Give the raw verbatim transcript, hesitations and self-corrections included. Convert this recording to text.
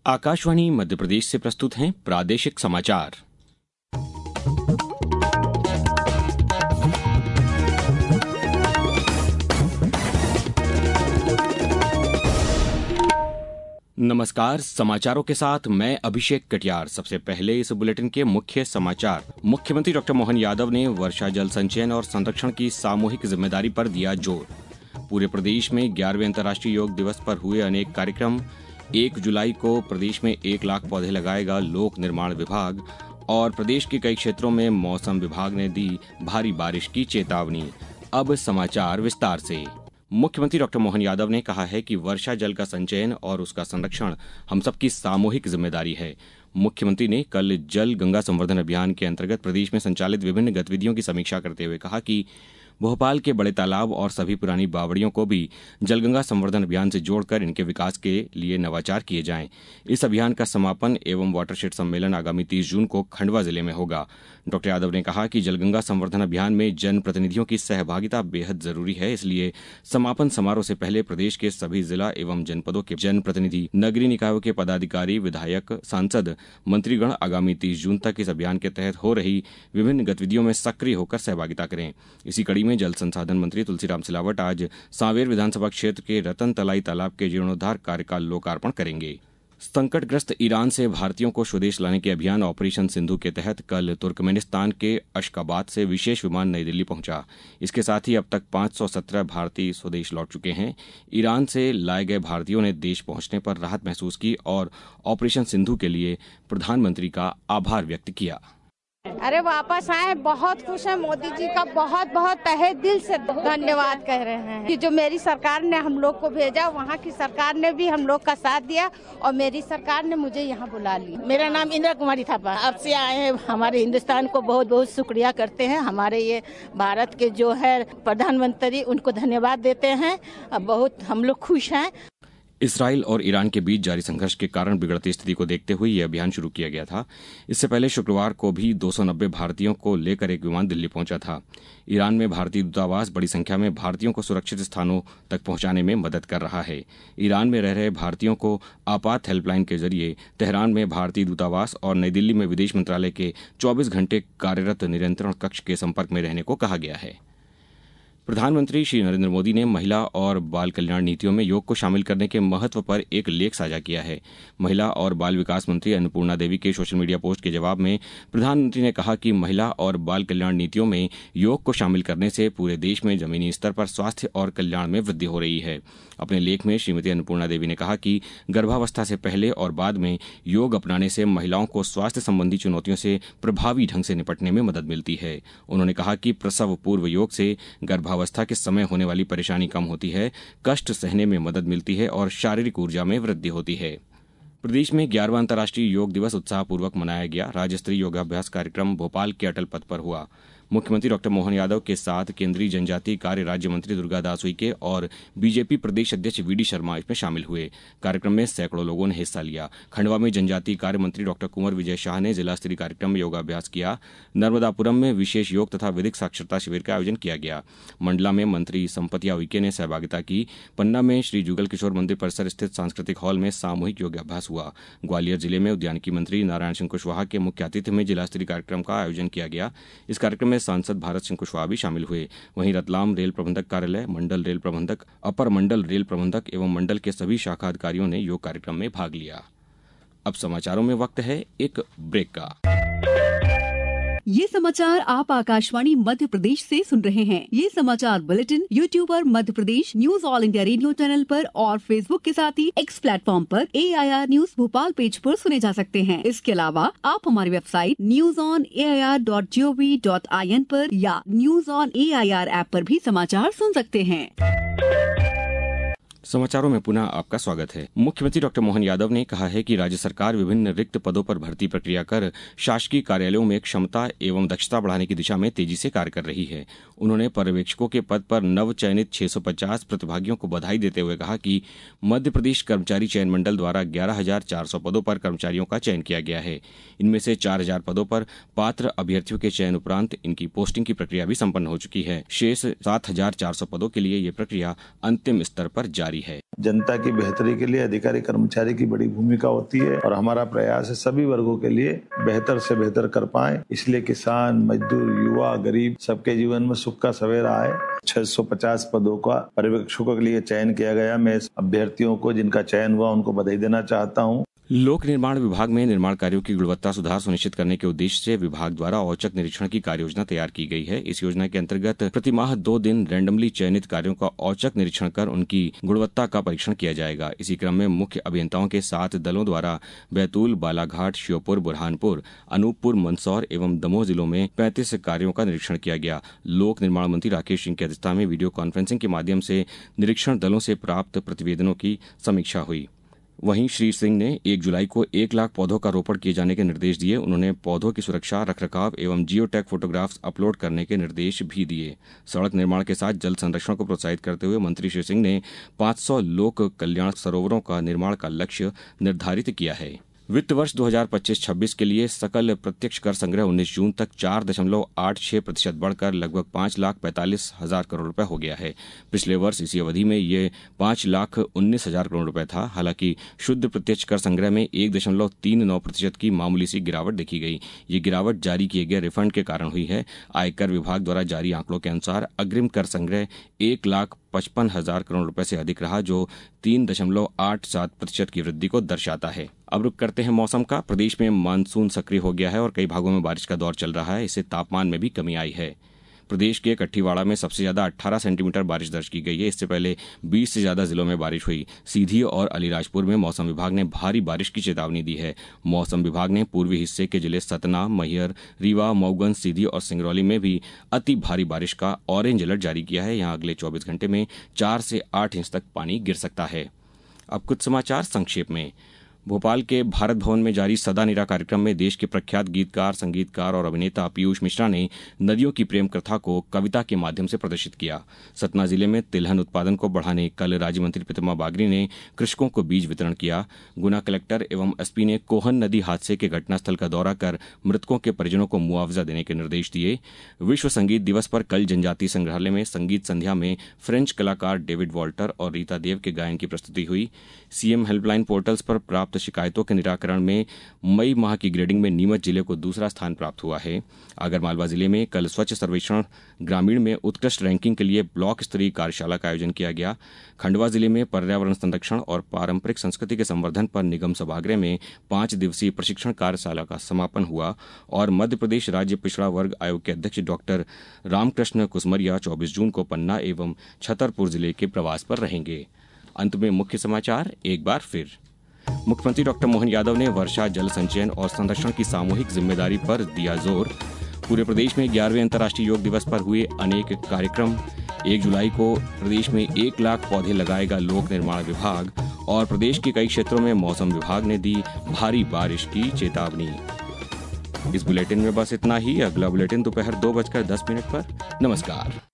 आकाशवाणी मध्य प्रदेश से प्रस्तुत हैं प्रादेशिक समाचार। नमस्कार, समाचारों के साथ मैं अभिषेक कटियार। सबसे पहले इस बुलेटिन के मुख्य समाचार। मुख्यमंत्री डॉक्टर मोहन यादव ने वर्षा जल संचयन और संरक्षण की सामूहिक जिम्मेदारी पर दिया जोर। पूरे प्रदेश में ग्यारहवें अंतर्राष्ट्रीय योग दिवस पर हुए अनेक कार्यक्रम। एक जुलाई को प्रदेश में एक लाख पौधे लगाएगा लोक निर्माण विभाग। और प्रदेश के कई क्षेत्रों में मौसम विभाग ने दी भारी बारिश की चेतावनी। अब समाचार विस्तार से। मुख्यमंत्री डॉक्टर मोहन यादव ने कहा है कि वर्षा जल का संचयन और उसका संरक्षण हम सबकी सामूहिक जिम्मेदारी है। मुख्यमंत्री ने कल जल गंगा संवर्धन अभियान के अंतर्गत प्रदेश में संचालित विभिन्न गतिविधियों की समीक्षा करते हुए कहा कि भोपाल के बड़े तालाब और सभी पुरानी बावड़ियों को भी जलगंगा संवर्धन अभियान से जोड़कर इनके विकास के लिए नवाचार किए जाएं। इस अभियान का समापन एवं वाटरशेड सम्मेलन आगामी तीस जून को खंडवा जिले में होगा। डॉक्टर यादव ने कहा कि जलगंगा संवर्धन अभियान में जनप्रतिनिधियों की सहभागिता बेहद जरूरी है, इसलिए समापन समारोह से पहले प्रदेश के सभी जिला एवं जनपदों के जनप्रतिनिधि, नगरीय निकायों के पदाधिकारी, विधायक, सांसद, मंत्रीगण आगामी तीस जून तक इस अभियान के तहत हो रही विभिन्न गतिविधियों में सक्रिय होकर सहभागिता करें। इसी कड़ी में जल संसाधन मंत्री तुलसीराम सिलावट आज सांवेर विधानसभा क्षेत्र के रतन तलाई तालाब के जीर्णोद्धार कार्य का लोकार्पण करेंगे। संकटग्रस्त ईरान से भारतीयों को स्वदेश लाने के अभियान ऑपरेशन सिंधु के तहत कल तुर्कमेनिस्तान के अशकाबाद से विशेष विमान नई दिल्ली पहुंचा। इसके साथ ही अब तक पाँच सौ सत्रह भारतीय स्वदेश लौट चुके हैं। ईरान से लाए गए भारतीयों ने देश पहुंचने पर राहत महसूस की और ऑपरेशन सिंधु के लिए प्रधानमंत्री का आभार व्यक्त किया। अरे वापस आए, बहुत खुश है। मोदी जी का बहुत बहुत तहे दिल से धन्यवाद कह रहे हैं कि जो मेरी सरकार ने हम लोग को भेजा, वहाँ की सरकार ने भी हम लोग का साथ दिया और मेरी सरकार ने मुझे यहाँ बुला लिया। मेरा नाम इंदिरा कुमारी थापा। अब से आए हैं, हमारे हिंदुस्तान को बहुत बहुत शुक्रिया करते हैं। हमारे ये भारत के जो है प्रधानमंत्री, उनको धन्यवाद देते हैं। बहुत हम लोग खुश हैं। इसराइल और ईरान के बीच जारी संघर्ष के कारण बिगड़ती स्थिति को देखते हुए यह अभियान शुरू किया गया था। इससे पहले शुक्रवार को भी दो सौ नब्बे भारतीयों को लेकर एक विमान दिल्ली पहुंचा था। ईरान में भारतीय दूतावास बड़ी संख्या में भारतीयों को सुरक्षित स्थानों तक पहुंचाने में मदद कर रहा है। ईरान में रह रहे भारतीयों को आपात हेल्पलाइन के जरिए तेहरान में भारतीय दूतावास और नई दिल्ली में विदेश मंत्रालय के चौबीस घंटे कार्यरत नियंत्रण कक्ष के संपर्क में रहने को कहा गया है। प्रधानमंत्री श्री नरेंद्र मोदी ने महिला और बाल कल्याण नीतियों में योग को शामिल करने के महत्व पर एक लेख साझा किया है। महिला और बाल विकास मंत्री अन्नपूर्णा देवी के सोशल मीडिया पोस्ट के जवाब में प्रधानमंत्री ने कहा कि महिला और बाल कल्याण नीतियों में योग को शामिल करने से पूरे देश में जमीनी स्तर पर स्वास्थ्य और कल्याण में वृद्धि हो रही है। अपने लेख में श्रीमती अन्नपूर्णा देवी ने कहा कि गर्भावस्था से पहले और बाद में योग अपनाने से महिलाओं को स्वास्थ्य संबंधी चुनौतियों से प्रभावी ढंग से निपटने में मदद मिलती है। उन्होंने कहा कि प्रसव पूर्व योग से गर्भावस्था के समय होने वाली परेशानी कम होती है, कष्ट सहने में मदद मिलती है और शारीरिक ऊर्जा में वृद्धि होती है। प्रदेश में ग्यारहवां अंतर्राष्ट्रीय योग दिवस उत्साहपूर्वक मनाया गया। राज्य स्तरीय योगाभ्यास कार्यक्रम भोपाल के अटल पथ पर हुआ। मुख्यमंत्री डॉक्टर मोहन यादव के साथ केंद्रीय जनजातीय कार्य राज्य मंत्री दुर्गा दास उइके और बीजेपी प्रदेश अध्यक्ष वीडी शर्मा इसमें शामिल हुए। कार्यक्रम में सैकड़ों लोगों ने हिस्सा लिया। खंडवा में जनजातीय कार्य मंत्री डॉक्टर कुंवर विजय शाह ने जिला स्तरीय कार्यक्रम में योगाभ्यास किया। नर्मदापुरम में विशेष योग तथा विधिक साक्षरता शिविर का आयोजन किया गया। मंडला में मंत्री संपतिया उइके ने सहभागिता की। पन्ना में श्री जुगल किशोर मंदिर परिसर स्थित सांस्कृतिक हॉल में सामूहिक योगाभ्यास हुआ। ग्वालियर जिले में उद्यानिकी मंत्री नारायण सिंह कुशवाहा के मुख्य आतिथ्य में जिला स्तरीय कार्यक्रम का आयोजन किया गया। इस कार्यक्रम में सांसद भारत सिंह कुशवाहा भी शामिल हुए। वहीं रतलाम रेल प्रबंधक कार्यालय, मंडल रेल प्रबंधक, अपर मंडल रेल प्रबंधक एवं मंडल के सभी शाखा अधिकारियों ने योग कार्यक्रम में भाग लिया। अब समाचारों में वक्त है एक ब्रेक का। ये समाचार आप आकाशवाणी मध्य प्रदेश से सुन रहे हैं। ये समाचार बुलेटिन यूट्यूब पर Madhya Pradesh news All India Radio channel पर और फेसबुक के साथ ही एक्स प्लेटफॉर्म पर A I R news Bhopal page पर सुने जा सकते हैं। इसके अलावा आप हमारी website news on A I R dot G O V dot I N पर या news on A I R app पर भी समाचार सुन सकते हैं। समाचारों में पुनः आपका स्वागत है। मुख्यमंत्री डॉक्टर मोहन यादव ने कहा है कि राज्य सरकार विभिन्न रिक्त पदों पर भर्ती प्रक्रिया कर शासकीय कार्यालयों में क्षमता एवं दक्षता बढ़ाने की दिशा में तेजी से कार्य कर रही है। उन्होंने पर्यवेक्षकों के पद पर नव चयनित छह सौ पचास प्रतिभागियों को बधाई देते हुए कहा कि मध्य प्रदेश कर्मचारी चयन मंडल द्वारा ग्यारह हजार चार सौ पदों पर कर्मचारियों का चयन किया गया है। इनमें से चार हजार पदों पर पात्र अभ्यर्थियों के चयन उपरांत इनकी पोस्टिंग की प्रक्रिया भी संपन्न हो चुकी है। शेष सात हजार चार सौ पदों के लिए ये प्रक्रिया अंतिम स्तर पर जारी है। जनता की बेहतरी के लिए अधिकारी कर्मचारी की बड़ी भूमिका होती है और हमारा प्रयास है सभी वर्गों के लिए बेहतर से बेहतर कर पाए। इसलिए किसान, मजदूर, युवा, गरीब सबके जीवन में सुख का सवेरा आए। छह सौ पचास पदों का पर्यवेक्षकों के लिए चयन किया गया। मैं अभ्यर्थियों को जिनका चयन हुआ उनको बधाई देना चाहता हूँ। लोक निर्माण विभाग में निर्माण कार्यों की गुणवत्ता सुधार सुनिश्चित करने के उद्देश्य से विभाग द्वारा औचक निरीक्षण की कार्य योजना तैयार की गई है। इस योजना के अंतर्गत प्रति माह दो दिन रैंडमली चयनित कार्यों का औचक निरीक्षण कर उनकी गुणवत्ता का परीक्षण किया जाएगा। इसी क्रम में मुख्य अभियंताओं के सात दलों द्वारा बैतूल, बालाघाट, श्योपुर, बुरहानपुर, अनूपपुर, मंदसौर एवं दमोह जिलों में पैंतीस कार्यों का निरीक्षण किया गया। लोक निर्माण मंत्री राकेश सिंह की अध्यक्षता में वीडियो कॉन्फ्रेंसिंग के माध्यम से निरीक्षण दलों से प्राप्त प्रतिवेदनों की समीक्षा हुई। वहीं श्री सिंह ने एक जुलाई को एक लाख पौधों का रोपण किए जाने के निर्देश दिए। उन्होंने पौधों की सुरक्षा, रखरखाव एवं जियो टैग फोटोग्राफ्स अपलोड करने के निर्देश भी दिए। सड़क निर्माण के साथ जल संरक्षण को प्रोत्साहित करते हुए मंत्री श्री सिंह ने पाँच सौ लोक कल्याण सरोवरों का निर्माण का लक्ष्य निर्धारित किया है। वित्त वर्ष दो हज़ार पच्चीस छब्बीस के लिए सकल प्रत्यक्ष कर संग्रह उन्नीस जून तक चार दशमलव आठ छह प्रतिशत बढ़कर लगभग पाँच लाख पैंतालीस हजार करोड़ रुपए हो गया है। पिछले वर्ष इसी अवधि में ये पाँच लाख उन्नीस हजार करोड़ रुपए था। हालांकि शुद्ध प्रत्यक्ष कर संग्रह में एक दशमलव तीन नौ प्रतिशत की मामूली सी गिरावट देखी गई। ये गिरावट जारी किए गए रिफंड के कारण हुई है। आयकर विभाग द्वारा जारी आंकड़ों के अनुसार अग्रिम कर संग्रह एक लाख पचपन हजार करोड़ रुपए से अधिक रहा, जो तीन दशमलव आठ सात प्रतिशत की वृद्धि को दर्शाता है। अब रुक करते हैं मौसम का। प्रदेश में मानसून सक्रिय हो गया है और कई भागों में बारिश का दौर चल रहा है। इससे तापमान में भी कमी आई है। प्रदेश के कठीवाड़ा में सबसे ज्यादा अठारह सेंटीमीटर बारिश दर्ज की गई है। इससे पहले बीस से ज्यादा जिलों में बारिश हुई। सीधी और अलीराजपुर में मौसम विभाग ने भारी बारिश की चेतावनी दी है। मौसम विभाग ने पूर्वी हिस्से के जिले सतना, मैहर, रीवा, मऊगंज, सीधी और सिंगरौली में भी अति भारी बारिश का ऑरेंज अलर्ट जारी किया है। यहाँ अगले चौबीस घंटे में चार से आठ इंच तक पानी गिर सकता है। अब कुछ समाचार संक्षेप में। भोपाल के भारत भवन में जारी सदा निरा कार्यक्रम में देश के प्रख्यात गीतकार, संगीतकार और अभिनेता पीयूष मिश्रा ने नदियों की प्रेम कथा को कविता के माध्यम से प्रदर्शित किया। सतना जिले में तिलहन उत्पादन को बढ़ाने कल राज्य मंत्री प्रतिमा बागरी ने कृषकों को बीज वितरण किया। गुना कलेक्टर एवं एसपी ने कोहन नदी हादसे के घटनास्थल का दौरा कर मृतकों के परिजनों को मुआवजा देने के निर्देश दिए। विश्व संगीत दिवस पर कल जनजातीय संग्रहालय में संगीत संध्या में फ्रेंच कलाकार डेविड वॉल्टर और रीता देव के गायन की प्रस्तुति हुई। सीएम हेल्पलाइन पोर्टल्स पर प्राप्त शिकायतों के निराकरण में मई माह की ग्रेडिंग में नीमच जिले को दूसरा स्थान प्राप्त हुआ है। आगरमालवा जिले में कल स्वच्छ सर्वेक्षण ग्रामीण में उत्कृष्ट रैंकिंग के लिए ब्लॉक स्तरीय कार्यशाला का आयोजन किया गया। खंडवा जिले में पर्यावरण संरक्षण और पारंपरिक संस्कृति के संवर्धन पर निगम सभागृह में पांच दिवसीय प्रशिक्षण कार्यशाला का समापन हुआ। और मध्य प्रदेश राज्य पिछड़ा वर्ग आयोग के अध्यक्ष डॉक्टर रामकृष्ण कुसमरिया चौबीस जून को पन्ना एवं छतरपुर जिले के प्रवास पर रहेंगे। अंत में मुख्य समाचार एक बार फिर। मुख्यमंत्री डॉक्टर मोहन यादव ने वर्षा जल संचयन और संरक्षण की सामूहिक जिम्मेदारी पर दिया जोर। पूरे प्रदेश में ग्यारहवें अंतर्राष्ट्रीय योग दिवस पर हुए अनेक कार्यक्रम। एक जुलाई को प्रदेश में एक लाख पौधे लगाएगा लोक निर्माण विभाग। और प्रदेश के कई क्षेत्रों में मौसम विभाग ने दी भारी बारिश की चेतावनी। इस बुलेटिन में बस इतना ही। अगला बुलेटिन दोपहर दो बजकर दस मिनट पर। नमस्कार।